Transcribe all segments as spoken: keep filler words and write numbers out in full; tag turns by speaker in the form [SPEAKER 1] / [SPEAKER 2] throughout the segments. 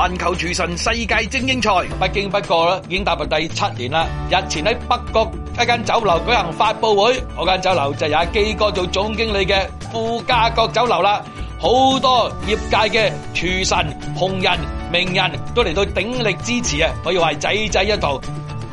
[SPEAKER 1] 環球廚神世界精英賽不經不覺啦，已經踏入第七年啦。日前喺北角一間酒樓舉行發佈會，嗰間酒樓就有阿基哥做總經理嘅富家閣酒樓啦。好多業界嘅廚神、紅人、名人都嚟到鼎力支持啊，可以話係濟濟一堂。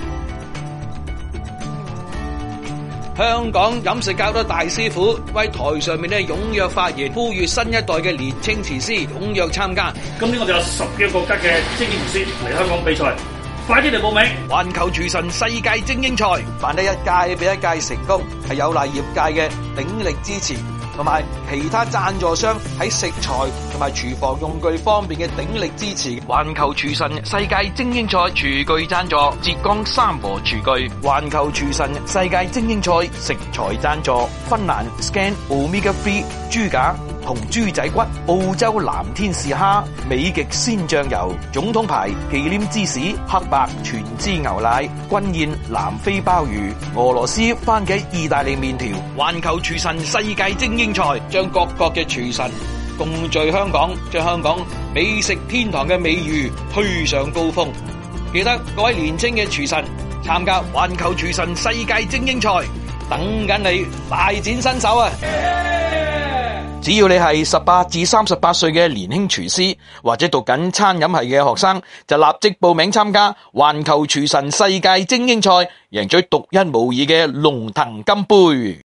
[SPEAKER 1] 香港飲食界多大師傅喺台上面咧踴躍發言，呼籲新一代嘅年輕廚師踴躍參加。
[SPEAKER 2] 今年我哋有十幾個國家嘅精英廚師嚟香港比賽，快啲嚟報名！
[SPEAKER 1] 環球廚神世界精英賽，辦得一屆比一屆成功，係有賴業界嘅鼎力支持，同埋其他贊助商喺食材同埋廚房用具方面嘅鼎力支持。環球廚神世界精英賽廚具贊助浙江三和廚具，環球廚神世界精英賽食材贊助芬蘭 Scan Omega 三豬架同豬仔骨，澳洲藍天使蝦、美極鮮醬油、總統牌忌廉芝士、黑白全脂牛奶、軍宴南非鮑魚、俄羅斯番茄意大利麵條。環球廚神世界精英賽將各國嘅廚神共聚香港，將香港美食天堂嘅美譽推上高峰。記得各位年輕嘅廚神參加環球廚神世界精英賽，等緊你大展身手啊！只要你係十八至三十八歲嘅年輕廚師，或者讀緊餐飲系嘅學生，就立即報名參加環球廚神世界精英賽，贏取獨一無二嘅龍騰金杯。